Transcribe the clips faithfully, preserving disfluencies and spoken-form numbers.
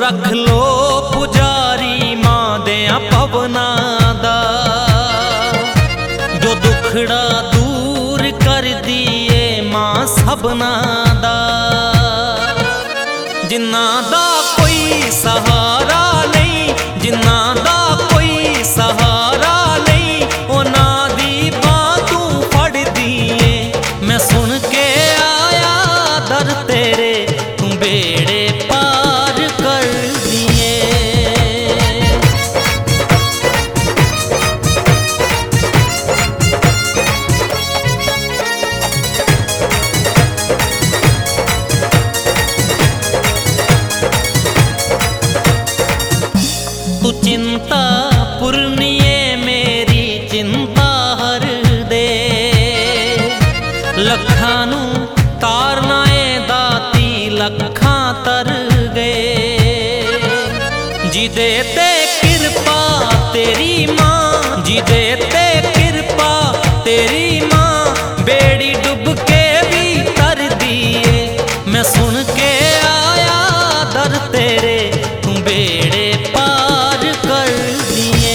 रख लो पुजारी मां देया पवना दा, जो दुखड़ा दूर कर दिए मां सबना दा। जिन्ना दा कोई सहारा नहीं, जिन्ना दा कोई सहारा नहीं, उन्हां दी बांह तू फड़ दिए। मैं सुन के आया दर तेरे, तू बेड़े पार कर दिए। तू चिंता पुरनिए मेरी चिंता हर दे, लखां नू तारना ए दाती लखां तर गए। जिदे ते कृपा तेरी मां, जिदे ते कृपा तेरी मां, बेड़ी डुब के भी तर दिए। मैं सुन के आया दर तेरे, तू बेड़े पार कर दिए।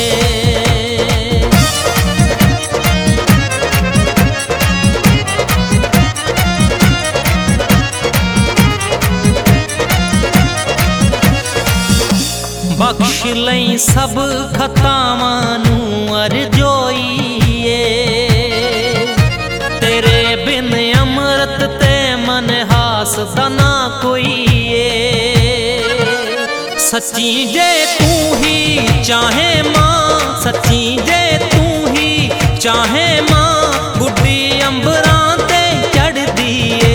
बख्श लई सब खतावां नू अरजोईए, तेरे बिन अमृत ते मन हास दा ना कोई ए। सच्ची जे तू ही चाहे मां, सच्ची जे तू ही चाहे मां, गुड्डी अंबरां ते चढ़ दिए।